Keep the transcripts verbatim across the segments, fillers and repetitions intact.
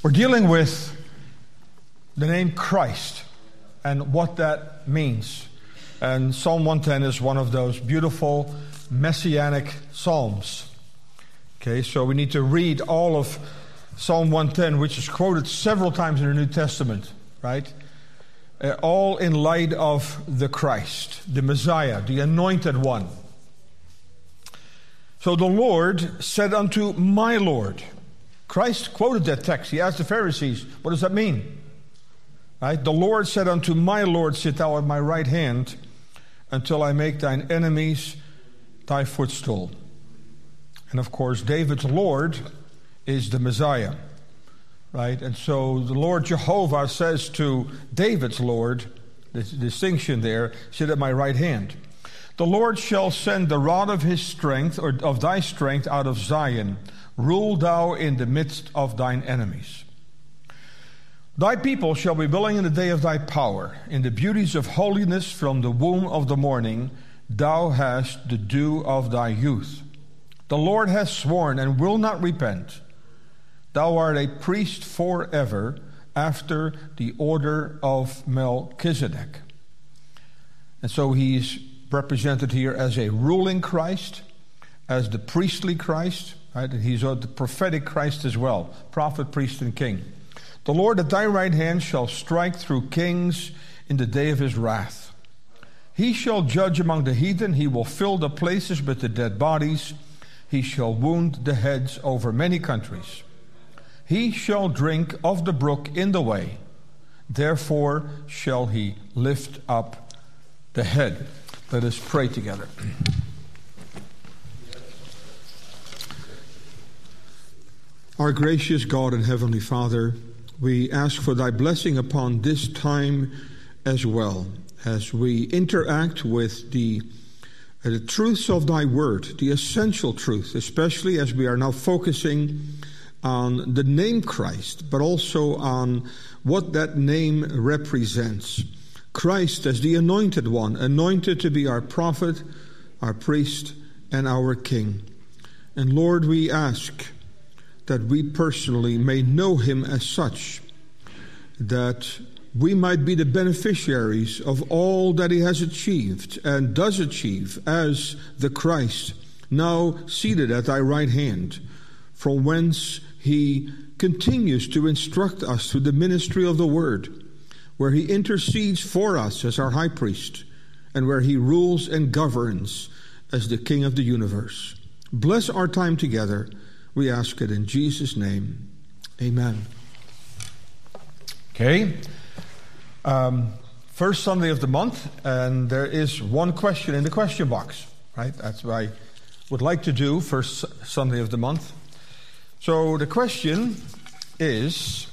We're dealing with the name Christ and what that means. And Psalm one ten is one of those beautiful messianic psalms. Okay, so we need to read all of Psalm one ten, which is quoted several times in the New Testament, right? Uh, all in light of the Christ, the Messiah, the anointed one. So the Lord said unto my Lord. Christ quoted that text. He asked the Pharisees, what does that mean? Right? The Lord said unto my Lord, sit thou at my right hand until I make thine enemies thy footstool. And of course, David's Lord is the Messiah. Right? And so the Lord Jehovah says to David's Lord, this distinction there, sit at my right hand. The Lord shall send the rod of his strength, or of thy strength, out of Zion. Rule thou in the midst of thine enemies. Thy people shall be willing in the day of thy power. In the beauties of holiness from the womb of the morning, thou hast the dew of thy youth. The Lord has sworn and will not repent. Thou art a priest forever, after the order of Melchizedek. And so he's represented here as a ruling Christ, as the priestly Christ, right? And he's the prophetic Christ as well, prophet, priest, and king. The Lord at thy right hand shall strike through kings in the day of his wrath. He shall judge among the heathen. He will fill the places with the dead bodies. He shall wound the heads over many countries. He shall drink of the brook in the way. Therefore shall he lift up the head. Let us pray together. Our gracious God and Heavenly Father, we ask for thy blessing upon this time as well, as we interact with the, uh, the truths of thy word, the essential truth, especially as we are now focusing on the name Christ, but also on what that name represents. Christ as the anointed one, anointed to be our prophet, our priest, and our king. And Lord, we ask that we personally may know him as such, that we might be the beneficiaries of all that he has achieved and does achieve as the Christ, now seated at thy right hand, from whence he continues to instruct us through the ministry of the word, where he intercedes for us as our high priest, and where he rules and governs as the King of the universe. Bless our time together. We ask it in Jesus' name. Amen. Okay. Um, first Sunday of the month, and there is one question in the question box, right? That's what I would like to do first Sunday of the month. So the question is,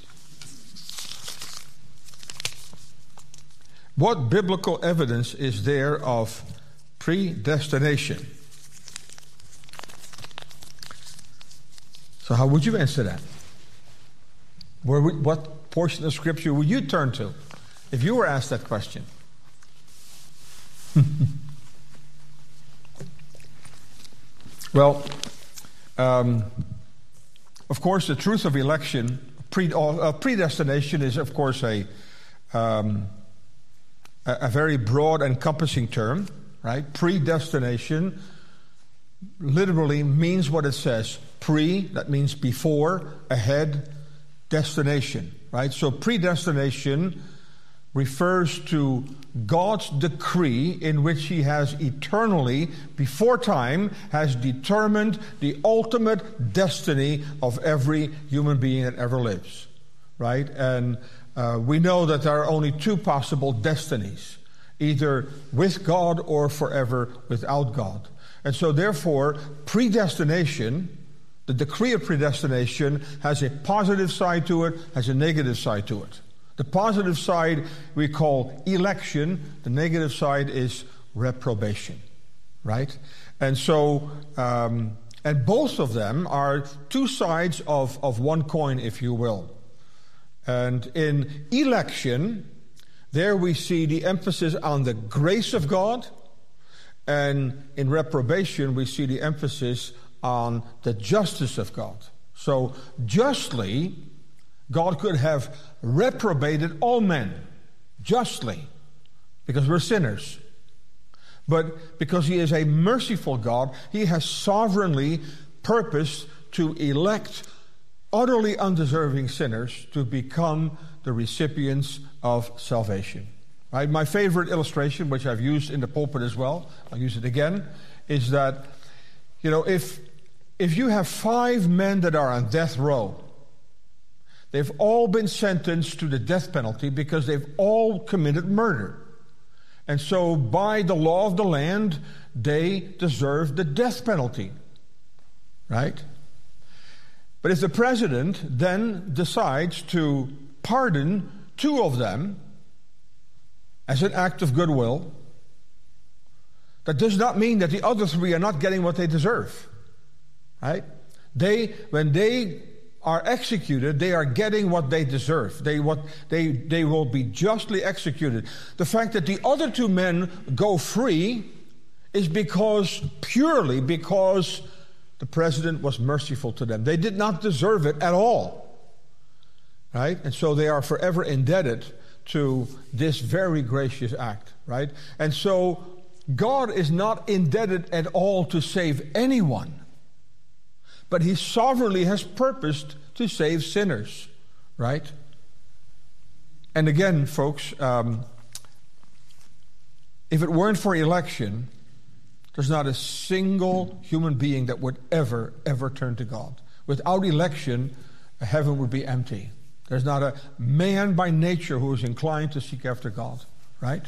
what biblical evidence is there of predestination? So how would you answer that? Where would, what portion of Scripture would you turn to if you were asked that question? Well, um, of course, the truth of election, pre, uh, predestination is, of course, a, um, a, a very broad, encompassing term, right? Predestination literally means what it says. Pre, that means before, ahead, destination, right? So predestination refers to God's decree in which he has eternally, before time, has determined the ultimate destiny of every human being that ever lives, right? And uh, we know that there are only two possible destinies, either with God or forever without God. And so therefore, predestination, the decree of predestination, has a positive side to it, has a negative side to it. The positive side we call election. The negative side is reprobation, right? And so, um, and both of them are two sides of, of one coin, if you will. And in election, there we see the emphasis on the grace of God. And in reprobation, we see the emphasis on the justice of God. So justly, God could have reprobated all men justly, because we're sinners. But because he is a merciful God, he has sovereignly purposed to elect utterly undeserving sinners to become the recipients of salvation. Right? My favorite illustration, which I've used in the pulpit as well, I'll use it again, is that, you know, if if you have five men that are on death row, they've all been sentenced to the death penalty because they've all committed murder. And so by the law of the land, they deserve the death penalty. Right? But if the president then decides to pardon two of them as an act of goodwill, that does not mean that the other three are not getting what they deserve. Right? They, when they are executed, they are getting what they deserve. They what they they will be justly executed. The fact that the other two men go free is because purely because the president was merciful to them. They did not deserve it at all. Right? And so they are forever indebted to this very gracious act. Right? And so God is not indebted at all to save anyone. But he sovereignly has purposed to save sinners, right? And again, folks, um, if it weren't for election, there's not a single human being that would ever, ever turn to God. Without election, heaven would be empty. There's not a man by nature who is inclined to seek after God, right?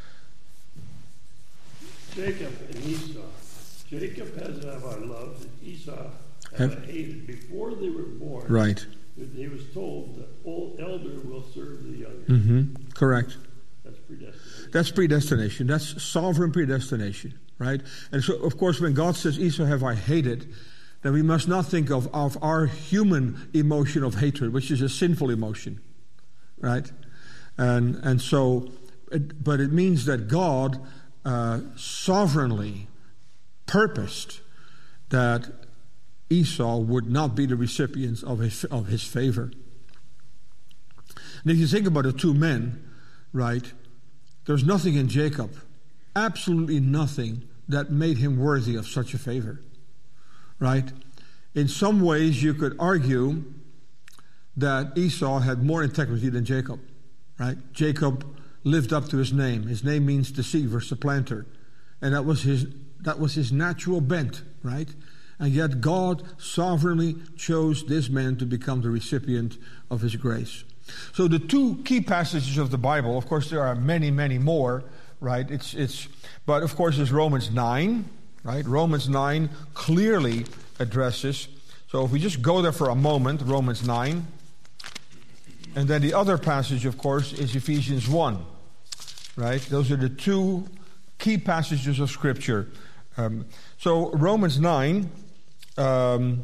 Jacob and Esau. Jacob has have I loved, and Esau have I hated. Before they were born, right? He was told the old elder will serve the younger. Mm-hmm. Correct. That's predestination. That's predestination. That's sovereign predestination, right? And so, of course, when God says, Esau have I hated, then we must not think of, of our human emotion of hatred, which is a sinful emotion, right? And and so, it, but it means that God uh, sovereignly purposed that Esau would not be the recipients of his, of his favor. And if you think about the two men, right, there's nothing in Jacob, absolutely nothing, that made him worthy of such a favor, right? In some ways, you could argue that Esau had more integrity than Jacob, right? Jacob lived up to his name. His name means deceiver, supplanter. And that was his, that was his natural bent, right? And yet God sovereignly chose this man to become the recipient of his grace. So the two key passages of the Bible, of course there are many, many more, right? It's it's, but of course it's Romans nine, right? Romans nine clearly addresses. So if we just go there for a moment, Romans nine. And then the other passage, of course, is Ephesians one, right? Those are the two key passages of Scripture. Um, so Romans nine... Um,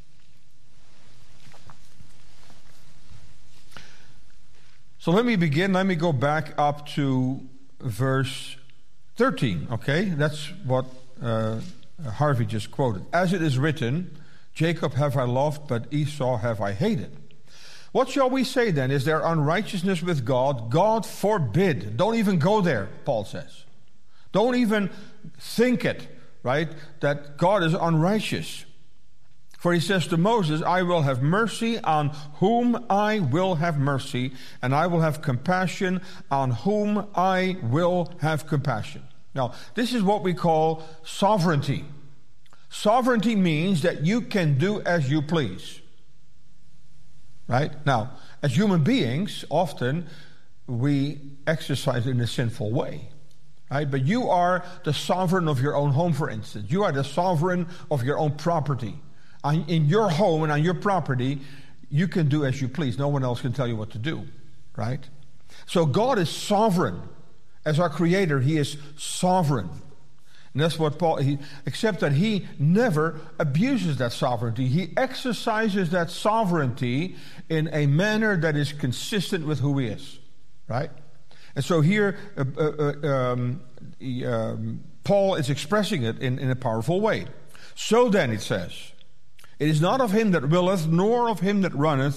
so let me begin. Let me go back up to verse thirteen. Okay, that's what uh, Harvey just quoted. As it is written, Jacob have I loved, but Esau have I hated. What shall we say then? Is there unrighteousness with God? God forbid. Don't even go there, Paul says. Don't even think it, right, that God is unrighteous. For he says to Moses, I will have mercy on whom I will have mercy, and I will have compassion on whom I will have compassion. Now, this is what we call sovereignty. Sovereignty means that you can do as you please. Right? Now, as human beings, often we exercise in a sinful way. Right? But you are the sovereign of your own home, for instance. You are the sovereign of your own property. In your home and on your property, you can do as you please. No one else can tell you what to do, right? So God is sovereign. As our Creator, He is sovereign. And that's what Paul, he, except that He never abuses that sovereignty. He exercises that sovereignty in a manner that is consistent with who He is, right? And so here, uh, uh, um, he, um, Paul is expressing it in, in a powerful way. So then, it says, it is not of him that willeth, nor of him that runneth,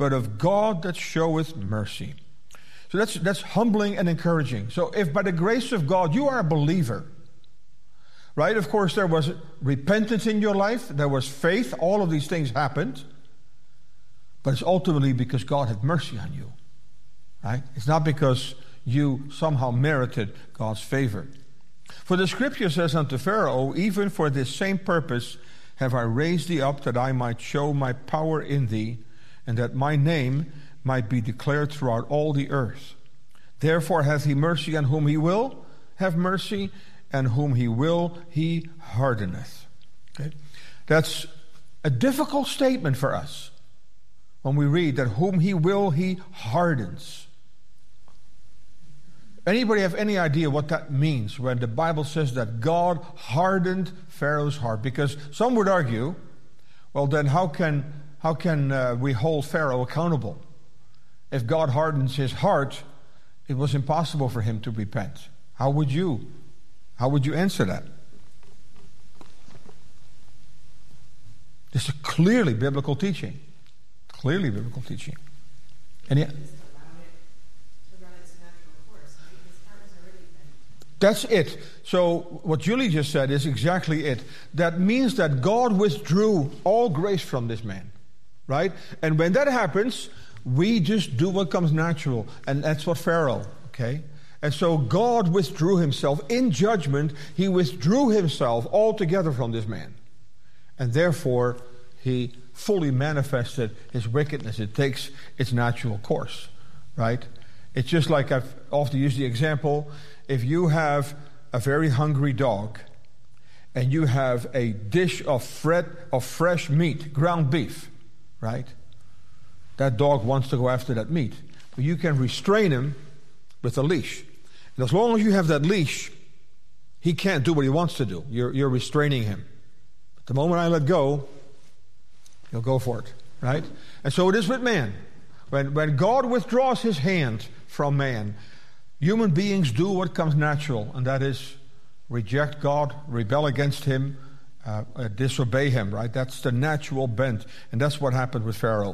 but of God that showeth mercy. So that's, that's humbling and encouraging. So if by the grace of God you are a believer, right? Of course, there was repentance in your life. There was faith. All of these things happened. But it's ultimately because God had mercy on you, right? It's not because you somehow merited God's favor. For the scripture says unto Pharaoh, even for this same purpose have I raised thee up, that I might show my power in thee, and that my name might be declared throughout all the earth. Therefore hath he mercy on whom he will have mercy, and whom he will he hardeneth. Okay? That's a difficult statement for us when we read that whom he will he hardens. Anybody have any idea what that means when the Bible says that God hardened Pharaoh's heart? Because some would argue, well then how can how can uh, we hold Pharaoh accountable? If God hardens his heart, it was impossible for him to repent. How would you how would you answer that? This is clearly biblical teaching. Clearly biblical teaching. And yet, that's it. So what Julie just said is exactly it. That means that God withdrew all grace from this man, right? And when that happens, we just do what comes natural. And that's what Pharaoh, okay? And so God withdrew himself. In judgment, he withdrew himself altogether from this man. And therefore, he fully manifested his wickedness. It takes its natural course, right? It's just like I've often used the example. If you have a very hungry dog and you have a dish of, fret, of fresh meat, ground beef, right? That dog wants to go after that meat. But you can restrain him with a leash. And as long as you have that leash, he can't do what he wants to do. You're, you're restraining him. But the moment I let go, he'll go for it, right? And so it is with man. When, when God withdraws his hand from man, human beings do what comes natural, and that is reject God, rebel against him, uh, uh, disobey him, right? That's the natural bent, and that's what happened with Pharaoh.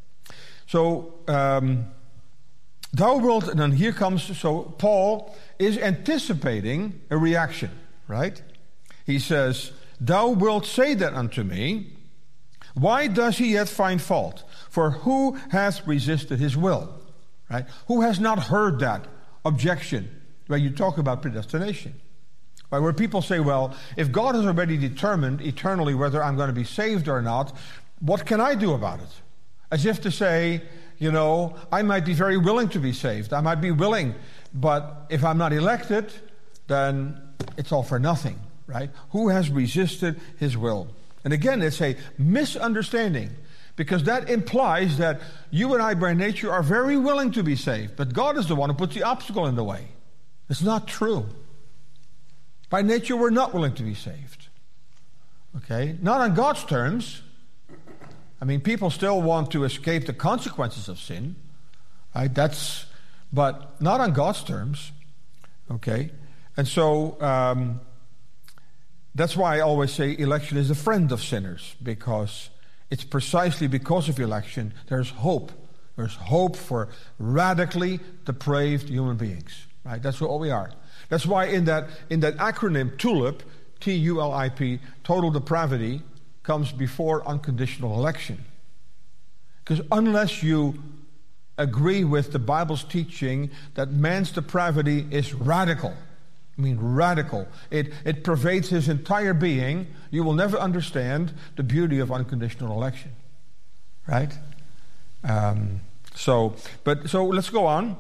So, um, thou wilt, and then here comes, so Paul is anticipating a reaction, right? He says, thou wilt say that unto me, why does he yet find fault? For who hath resisted his will? Right? Who has not heard that objection when you talk about predestination? Right? Where people say, well, if God has already determined eternally whether I'm going to be saved or not, what can I do about it? As if to say, you know, I might be very willing to be saved. I might be willing, but if I'm not elected, then it's all for nothing, right? Who has resisted his will? And again, it's a misunderstanding, because that implies that you and I by nature are very willing to be saved, but God is the one who puts the obstacle in the way. It's not true. By nature, we're not willing to be saved. Okay? Not on God's terms. I mean, people still want to escape the consequences of sin. Right? That's, but not on God's terms. Okay? And so, um, that's why I always say election is a friend of sinners, because it's precisely because of election there's hope. There's hope for radically depraved human beings. Right? That's what we are. That's why in that in that acronym TULIP, T U L I P, total depravity, comes before unconditional election. Because unless you agree with the Bible's teaching that man's depravity is radical, I mean radical, it, it pervades his entire being, you will never understand the beauty of unconditional election. Right? Um, so, but so let's go on.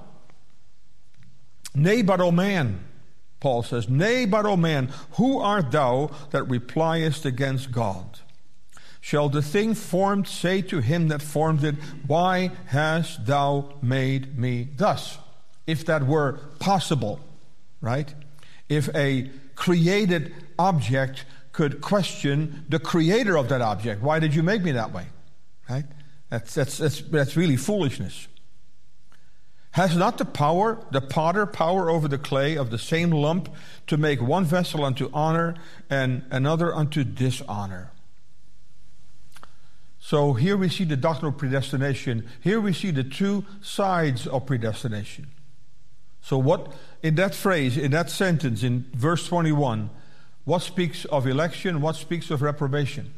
Nay, but O man, Paul says, nay, but O man, who art thou that repliest against God? Shall the thing formed say to him that formed it, why hast thou made me thus? If that were possible, right? If a created object could question the creator of that object, why did you make me that way? Right? That's, that's, that's, that's really foolishness. Has not the power, the potter, power over the clay of the same lump to make one vessel unto honor and another unto dishonor? So here we see the doctrine of predestination. Here we see the two sides of predestination. So what, in that phrase, in that sentence, in verse twenty-one, what speaks of election, what speaks of reprobation?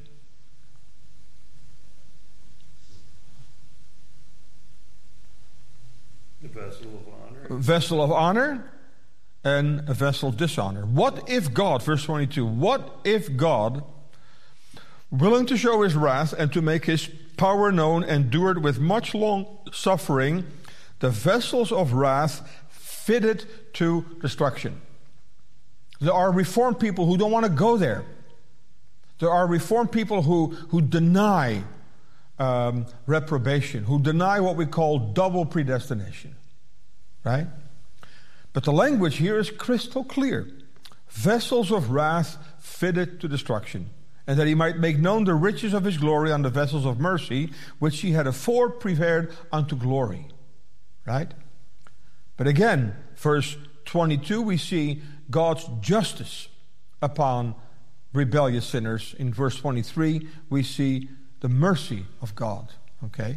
The vessel of honor. A vessel of honor and a vessel of dishonor. What if God, verse twenty-two, what if God, willing to show his wrath and to make his power known, endured with much long suffering the vessels of wrath fitted to destruction? There are Reformed people who don't want to go there. There are Reformed people who, who deny um, reprobation, who deny what we call double predestination. Right? But the language here is crystal clear. Vessels of wrath fitted to destruction, and that he might make known the riches of his glory on the vessels of mercy, which he had afore prepared unto glory. Right? But again, verse twenty-two, we see God's justice upon rebellious sinners. In verse twenty-three, we see the mercy of God. Okay?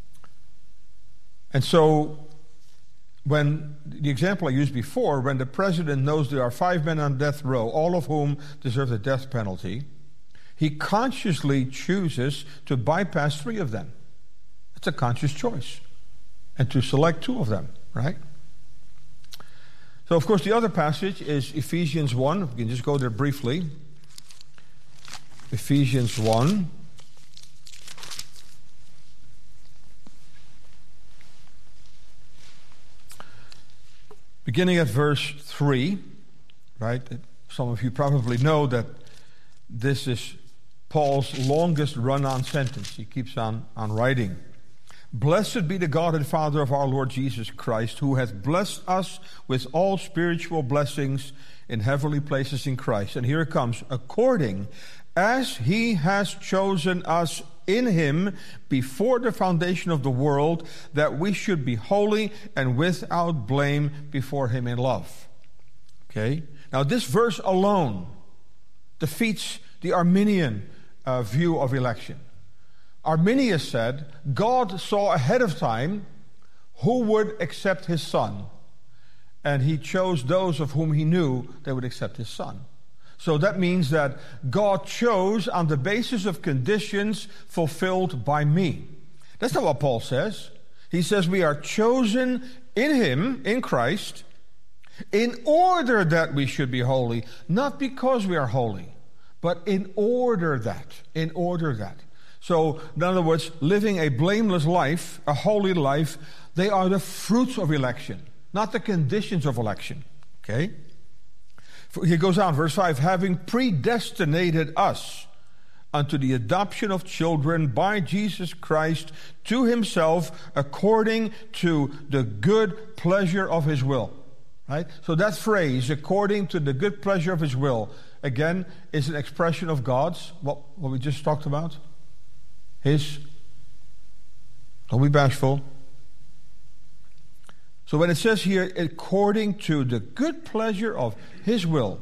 And so, when the example I used before, when the president knows there are five men on death row, all of whom deserve the death penalty, he consciously chooses to bypass three of them. It's a conscious choice. And to select two of them, right? So, of course, the other passage is Ephesians one. We can just go there briefly. Ephesians one. Beginning at verse three, right? Some of you probably know that this is Paul's longest run-on sentence. He keeps on, on writing. Blessed be the God and Father of our Lord Jesus Christ, who hath blessed us with all spiritual blessings in heavenly places in Christ. And here it comes. According as he has chosen us in him before the foundation of the world, that we should be holy and without blame before him in love. Okay? Now this verse alone defeats the Arminian uh, view of election. Arminius said God saw ahead of time who would accept his son, and he chose those of whom he knew they would accept his son. So that means that God chose on the basis of conditions fulfilled by me. That's not what Paul says. He says we are chosen in him, in Christ, in order that we should be holy, not because we are holy, but in order that, in order that. So, in other words, living a blameless life, a holy life, they are the fruits of election, not the conditions of election. Okay? He goes on, verse five, having predestinated us unto the adoption of children by Jesus Christ to himself, according to the good pleasure of his will. Right? So that phrase, according to the good pleasure of his will, again, is an expression of God's, what, what we just talked about. His, don't be bashful. So when it says here, according to the good pleasure of his will,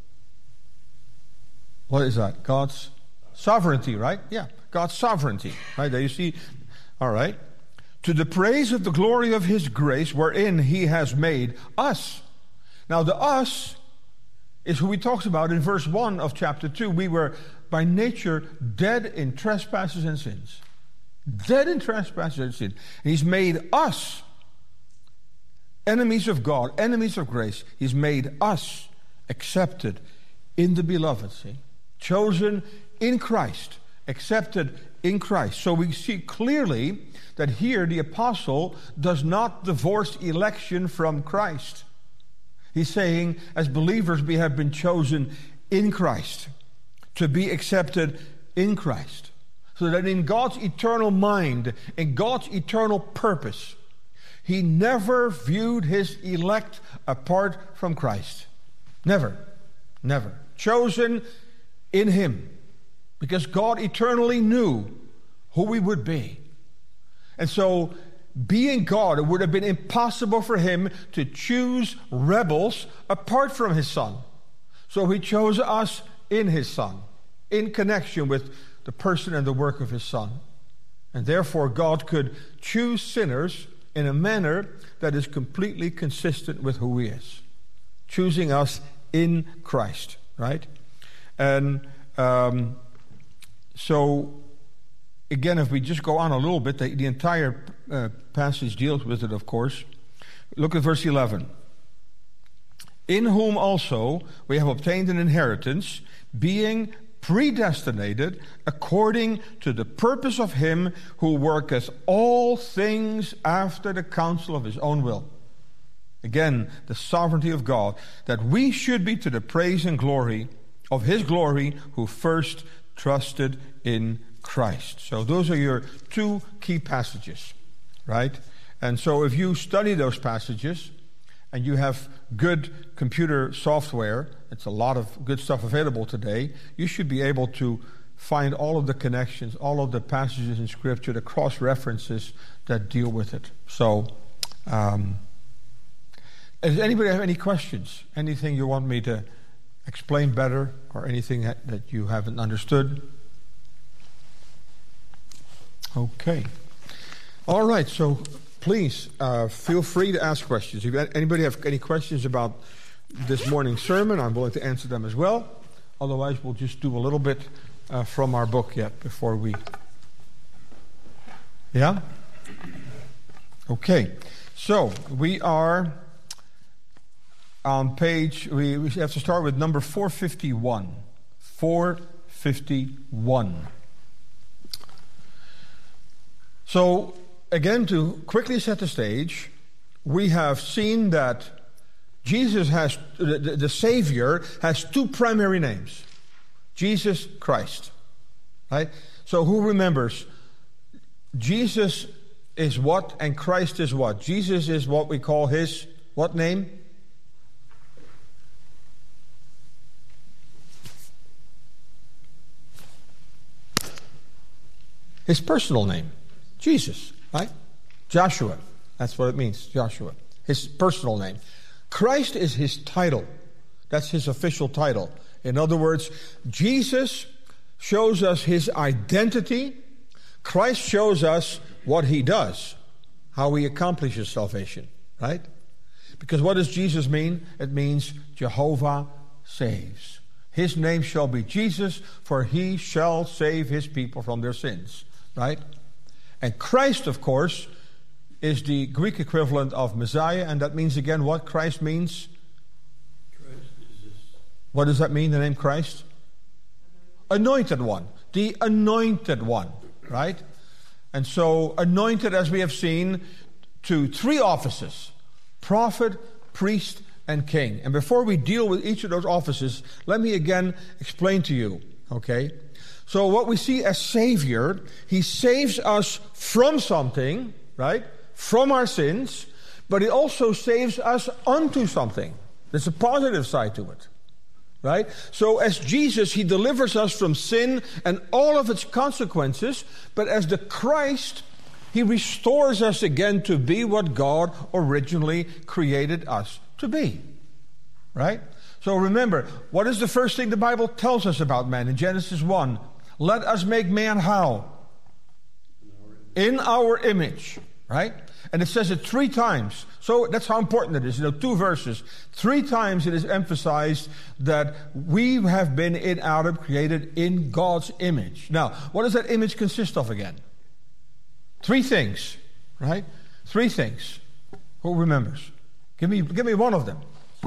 what is that? God's sovereignty, right? Yeah, God's sovereignty. Right, there you see. All right. To the praise of the glory of his grace, wherein he has made us. Now the us is who we talked about in verse one of chapter two. We were by nature dead in trespasses and sins. Dead in trespasses and sins. And he's made us enemies of God, enemies of grace. He's made us accepted in the beloved, see? Chosen in Christ, accepted in Christ. So we see clearly that here the apostle does not divorce election from Christ. He's saying, as believers, we have been chosen in Christ, to be accepted in Christ. So that in God's eternal mind, in God's eternal purpose, he never viewed his elect apart from Christ. Never. Never. Chosen in him. Because God eternally knew who we would be. And so, being God, it would have been impossible for him to choose rebels apart from his Son. So he chose us in his Son, in connection with the person and the work of his Son. And therefore God could choose sinners in a manner that is completely consistent with who he is. Choosing us in Christ, right? And um, so, again, if we just go on a little bit, the, the entire uh, passage deals with it, of course. Look at verse eleven. In whom also we have obtained an inheritance, being predestinated according to the purpose of him who worketh all things after the counsel of his own will. Again, the sovereignty of God, that we should be to the praise and glory of his glory who first trusted in Christ. So those are your two key passages, right? And so if you study those passages and you have good computer software, it's a lot of good stuff available today, you should be able to find all of the connections, all of the passages in Scripture, the cross-references that deal with it. So, um, does anybody have any questions? Anything you want me to explain better, or anything that, that you haven't understood? Okay. All right, so please uh, feel free to ask questions. If anybody have any questions about this morning's sermon, I'm willing to answer them as well. Otherwise, we'll just do a little bit uh, from our book yet before we... Yeah? Okay. So, we are on page... We, we have to start with number four fifty-one. four fifty-one. So, again, to quickly set the stage, we have seen that Jesus has, the, the Savior has two primary names. Jesus Christ. Right? So who remembers? Jesus is what and Christ is what? Jesus is what we call his, what name? His personal name. Jesus. Right? Joshua. That's what it means, Joshua. His personal name. Christ is his title. That's his official title. In other words, Jesus shows us his identity. Christ shows us what he does, how he accomplishes salvation, right? Because what does Jesus mean? It means Jehovah saves. His name shall be Jesus, for he shall save his people from their sins, right? And Christ, of course, is the Greek equivalent of Messiah, and that means again what Christ means? Christ is this. What does that mean, the name Christ? Anointed one. The anointed one, right? And so anointed, as we have seen, to three offices: prophet, priest, and king. And before we deal with each of those offices, let me again explain to you, okay? So what we see as Savior, he saves us from something, right? From our sins, but he also saves us unto something. There's a positive side to it, right? So as Jesus, he delivers us from sin and all of its consequences, but as the Christ, he restores us again to be what God originally created us to be, right? So remember, what is the first thing the Bible tells us about man? In Genesis one, let us make man how? In our image. Right? And it says it three times. So that's how important it is. You know, two verses. Three times it is emphasized that we have been in Adam created in God's image. Now, what does that image consist of again? Three things. Right? Three things. Who remembers? Give me, give me one of them.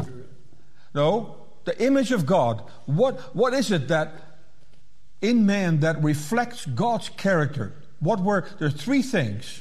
No, the image of God. What, what is it that in man that reflects God's character? What were, there are three things.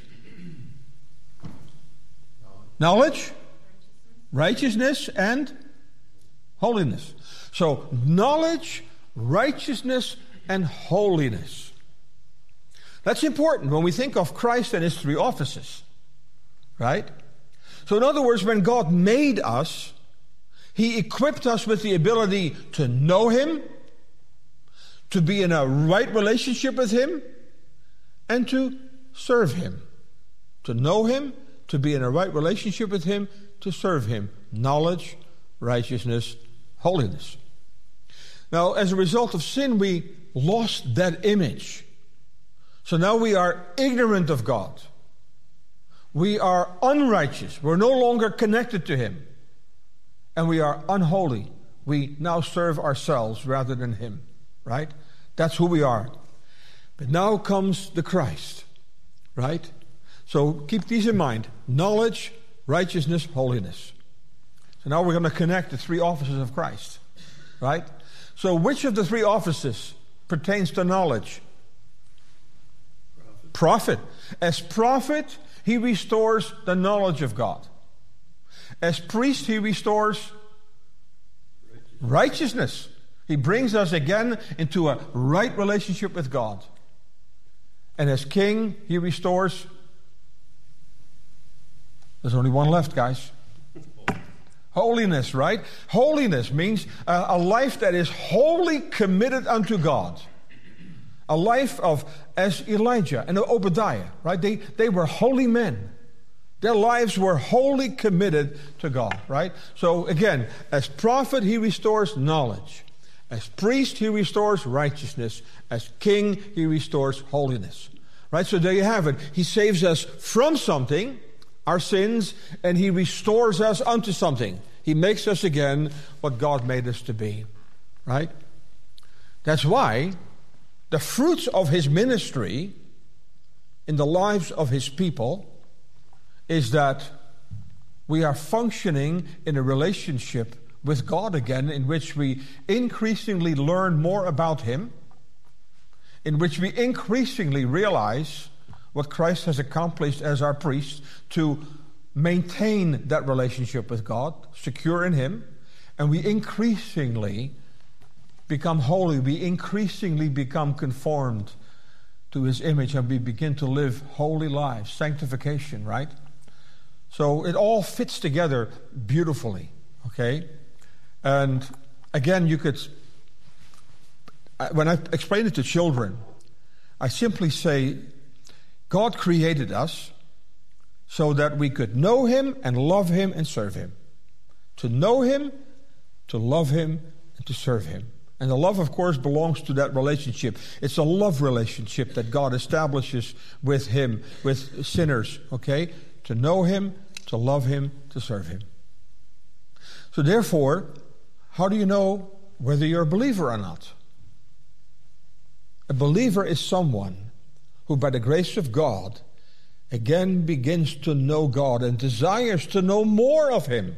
Knowledge, righteousness, and holiness. So, knowledge, righteousness, and holiness. That's important when we think of Christ and his three offices. Right? So, in other words, when God made us, he equipped us with the ability to know him, to be in a right relationship with him, and to serve him. To know him, to be in a right relationship with him, to serve him. Knowledge, righteousness, holiness. Now, as a result of sin, we lost that image. So now we are ignorant of God. We are unrighteous. We're no longer connected to Him. And we are unholy. We now serve ourselves rather than Him. Right? That's who we are. But now comes the Christ. Right? So keep these in mind. Knowledge, righteousness, holiness. So now we're going to connect the three offices of Christ. Right? So which of the three offices pertains to knowledge? Prophet. Prophet. As prophet, he restores the knowledge of God. As priest, he restores righteousness. righteousness. He brings us again into a right relationship with God. And as king, he restores. There's only one left, guys. Holiness, right? Holiness means a, a life that is wholly committed unto God. A life of, as Elijah and Obadiah, right? They, they were holy men. Their lives were wholly committed to God, right? So again, as prophet, he restores knowledge. As priest, he restores righteousness. As king, he restores holiness. Right? So there you have it. He saves us from something, our sins, and he restores us unto something. He makes us again what God made us to be. Right? That's why the fruits of his ministry in the lives of his people is that we are functioning in a relationship with God again, in which we increasingly learn more about him, in which we increasingly realize what Christ has accomplished as our priest to maintain that relationship with God, secure in him, and we increasingly become holy, we increasingly become conformed to his image, and we begin to live holy lives, sanctification, right? So it all fits together beautifully, okay? And again, you could, when I explain it to children, I simply say, God created us so that we could know him and love him and serve him. To know him, to love him, and to serve him. And the love, of course, belongs to that relationship. It's a love relationship that God establishes with him, with sinners, okay? To know him, to love him, to serve him. So therefore, how do you know whether you're a believer or not? A believer is someone who, by the grace of God, again begins to know God and desires to know more of him.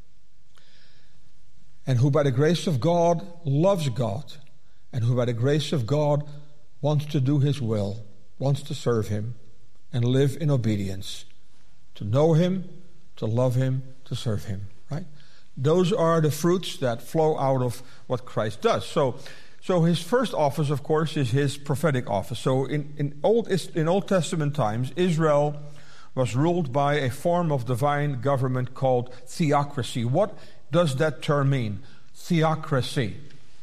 And who, by the grace of God, loves God. And who, by the grace of God, wants to do his will, wants to serve him, and live in obedience. To know him, to love him, to serve him. Right? Those are the fruits that flow out of what Christ does. So, so his first office, of course, is his prophetic office. So in, in, Old, in Old Testament times, Israel was ruled by a form of divine government called theocracy. What does that term mean? Theocracy.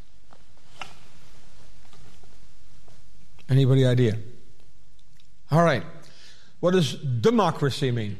Anybody idea? All right. What does democracy mean?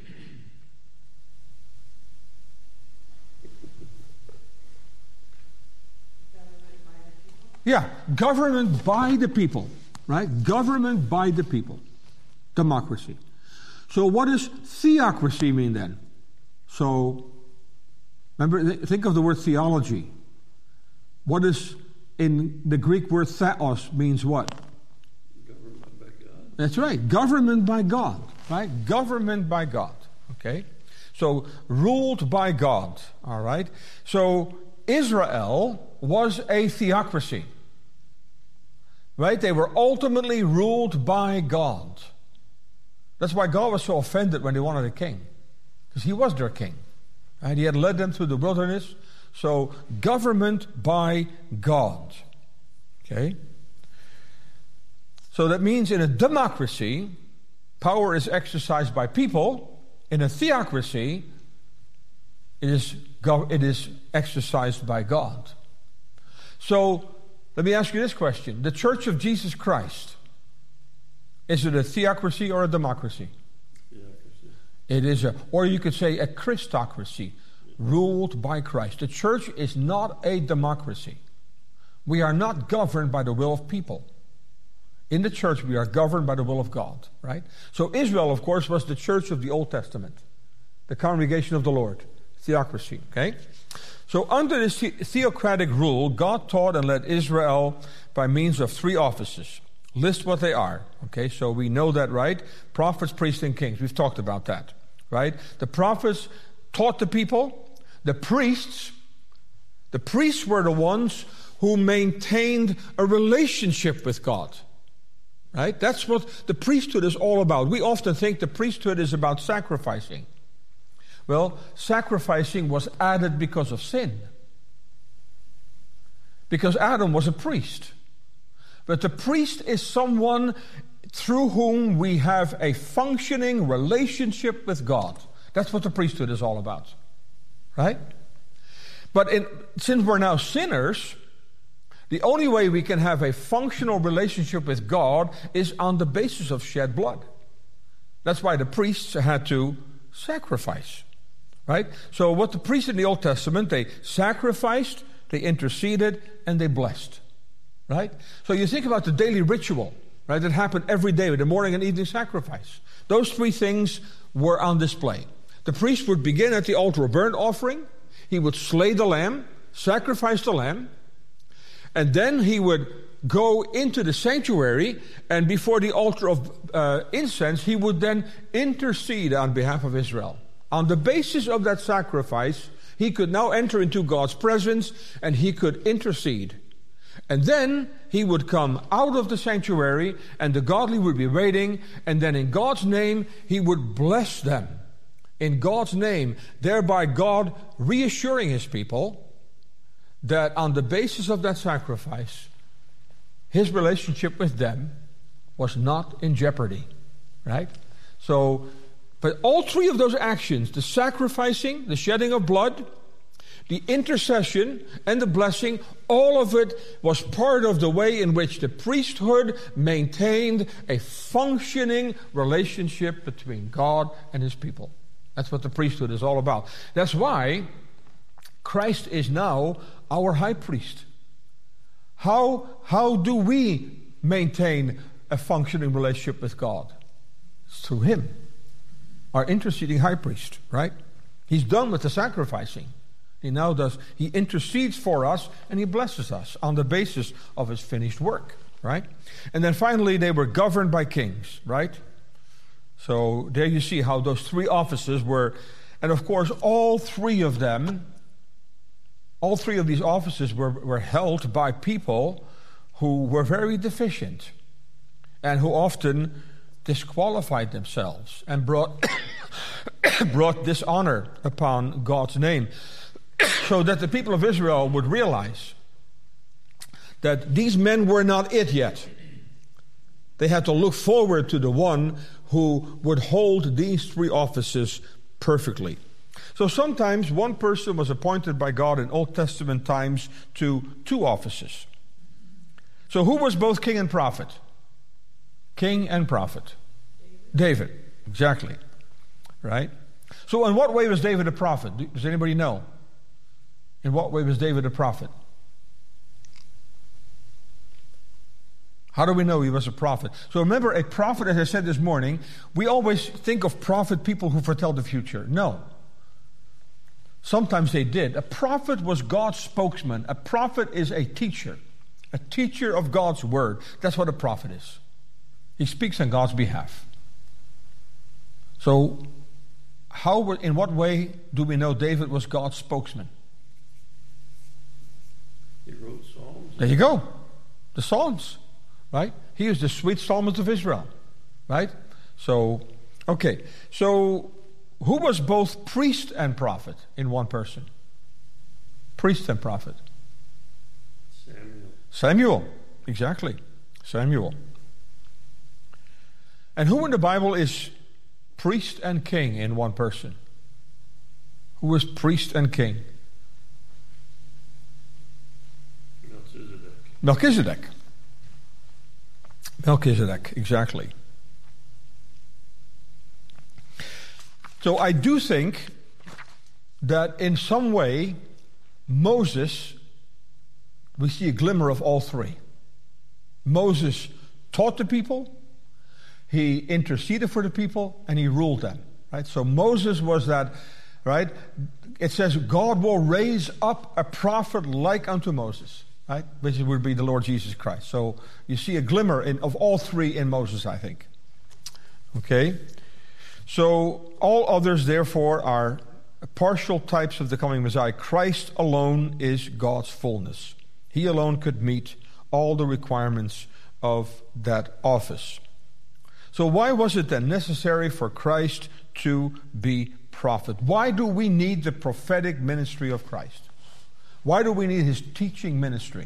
Yeah, government by the people, right? Government by the people. Democracy. So what does theocracy mean then? So, remember, think of the word theology. What is, in the Greek word theos means what? Government by God. That's right, government by God, right? Government by God, okay? So, ruled by God, all right? So, Israel was a theocracy, right? They were ultimately ruled by God. That's why God was so offended when they wanted a king, because he was their king, and he had led them through the wilderness. So government by God, okay? So that means in a democracy, power is exercised by people. In a theocracy, it is it is exercised by God. So, let me ask you this question. The Church of Jesus Christ, is it a theocracy or a democracy? Theocracy. It is a, or you could say a Christocracy, ruled by Christ. The church is not a democracy. We are not governed by the will of people. In the church, we are governed by the will of God, right? So Israel, of course, was the church of the Old Testament, the congregation of the Lord, theocracy, okay? So under this the- theocratic rule, God taught and led Israel by means of three offices. List what they are, okay? So we know that, right? Prophets, priests, and kings. We've talked about that, right? The prophets taught the people. The priests, the priests were the ones who maintained a relationship with God, right? That's what the priesthood is all about. We often think the priesthood is about sacrificing. Well, sacrificing was added because of sin. Because Adam was a priest. But the priest is someone through whom we have a functioning relationship with God. That's what the priesthood is all about. Right? But in, since we're now sinners, the only way we can have a functional relationship with God is on the basis of shed blood. That's why the priests had to sacrifice. Right? So what the priests in the Old Testament, they sacrificed, they interceded, and they blessed. Right? So you think about the daily ritual, right, that happened every day with the morning and evening sacrifice. Those three things were on display. The priest would begin at the altar of burnt offering. He would slay the lamb, sacrifice the lamb, and then he would go into the sanctuary, and before the altar of uh, incense, he would then intercede on behalf of Israel. On the basis of that sacrifice, he could now enter into God's presence, and he could intercede. And then he would come out of the sanctuary, and the godly would be waiting, and then in God's name, he would bless them. In God's name, thereby God reassuring his people that on the basis of that sacrifice, his relationship with them was not in jeopardy. Right? So, but all three of those actions, the sacrificing, the shedding of blood, the intercession, and the blessing, all of it was part of the way in which the priesthood maintained a functioning relationship between God and his people. That's what the priesthood is all about. That's why Christ is now our high priest. How, how do we maintain a functioning relationship with God? It's through him, our interceding high priest, right? He's done with the sacrificing. He now does, he intercedes for us and he blesses us on the basis of his finished work, right? And then finally, they were governed by kings, right? So there you see how those three offices were, and of course, all three of them, all three of these offices were, were held by people who were very deficient and who often disqualified themselves and brought, brought dishonor upon God's name. So that the people of Israel would realize that these men were not it yet. They had to look forward to the one who would hold these three offices perfectly. So sometimes one person was appointed by God in Old Testament times to two offices. So who was both king and prophet? King and prophet. David, David. Exactly. Right? So in what way was David a prophet? Does anybody know? In what way was David a prophet? How do we know he was a prophet? So remember, a prophet, as I said this morning, we always think of prophet people who foretell the future. No. Sometimes they did. A prophet was God's spokesman. A prophet is a teacher. A teacher of God's word. That's what a prophet is. He speaks on God's behalf. So, how, in what way do we know David was God's spokesman? He wrote Psalms. There you go. The Psalms, right? He is the sweet psalmist of Israel, right? So, okay. So, who was both priest and prophet in one person? Priest and prophet. Samuel. Samuel, exactly. Samuel. And who in the Bible is priest and king in one person? Who is priest and king? Melchizedek. Melchizedek, exactly. So I do think that in some way, Moses, we see a glimmer of all three. Moses taught the people, he interceded for the people, and he ruled them. Right? So Moses was that, right? It says God will raise up a prophet like unto Moses, right? Which would be the Lord Jesus Christ. So you see a glimmer in, of all three in Moses, I think. Okay? So all others, therefore, are partial types of the coming Messiah. Christ alone is God's fullness. He alone could meet all the requirements of that office. So why was it then necessary for Christ to be prophet? Why do we need the prophetic ministry of Christ? Why do we need his teaching ministry?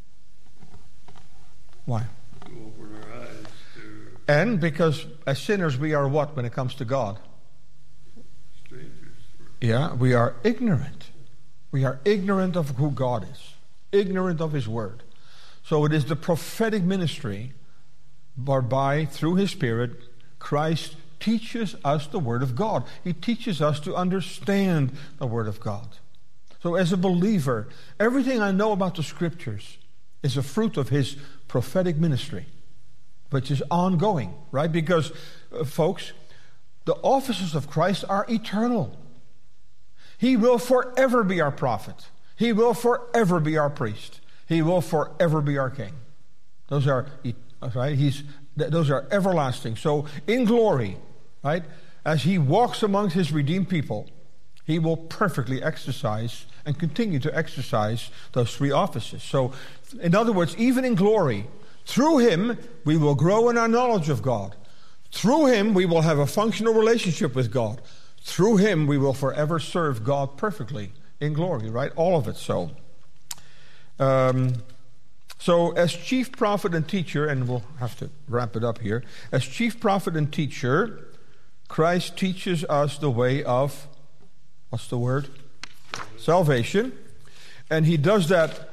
Why? To open our eyes to And because as sinners we are what when it comes to God? strangers. Yeah, we are ignorant. We are ignorant of who God is, ignorant of his word. So it is the prophetic ministry whereby, through his Spirit, Christ teaches us the word of God. He teaches us to understand the word of God. So as a believer, everything I know about the scriptures is a fruit of his prophetic ministry, which is ongoing, right? Because, uh, folks, the offices of Christ are eternal. He will forever be our prophet. He will forever be our priest. He will forever be our king. Those are right. He's those are everlasting. So in glory, right, as he walks amongst his redeemed people, he will perfectly exercise and continue to exercise those three offices. So, in other words, even in glory, through him we will grow in our knowledge of God. Through him we will have a functional relationship with God. Through him we will forever serve God perfectly in glory, right? All of it so. Um, so as chief prophet and teacher, and we'll have to wrap it up here, as chief prophet and teacher, Christ teaches us the way of, what's the word? Salvation. And he does that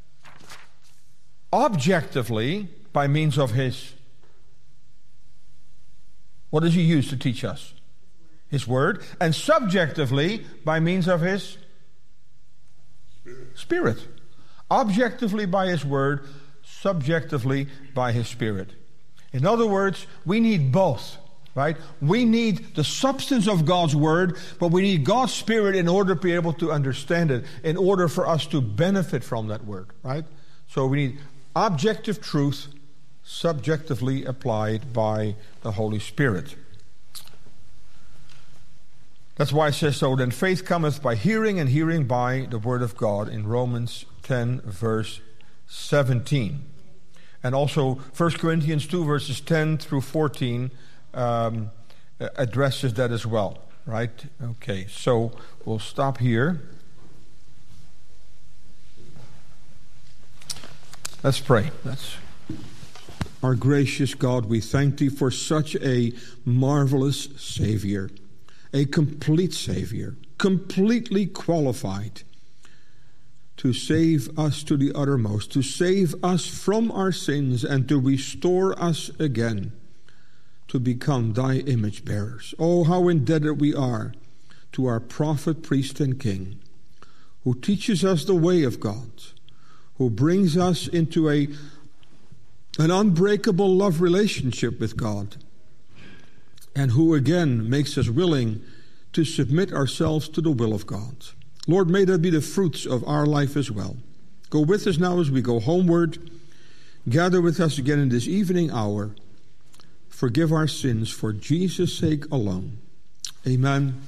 objectively by means of his, what does he use to teach us? His word. And subjectively by means of his Spirit. Spirit. Objectively by his word, subjectively by his Spirit. In other words, we need both, right? We need the substance of God's word, but we need God's Spirit in order to be able to understand it, in order for us to benefit from that word, right? So we need objective truth subjectively applied by the Holy Spirit. That's why it says so, then faith cometh by hearing, and hearing by the word of God in Romans ten, verse seventeen. And also First Corinthians two, verses ten through fourteen um, addresses that as well, right? Okay, so we'll stop here. Let's pray. Let's. Our gracious God, we thank thee for such a marvelous Savior, a complete Savior, completely qualified to save us to the uttermost, to save us from our sins and to restore us again to become thy image bearers. Oh, how indebted we are to our prophet, priest, and king, who teaches us the way of God, who brings us into a an unbreakable love relationship with God, and who again makes us willing to submit ourselves to the will of God. Lord, may that be the fruits of our life as well. Go with us now as we go homeward. Gather with us again in this evening hour. Forgive our sins for Jesus' sake alone. Amen.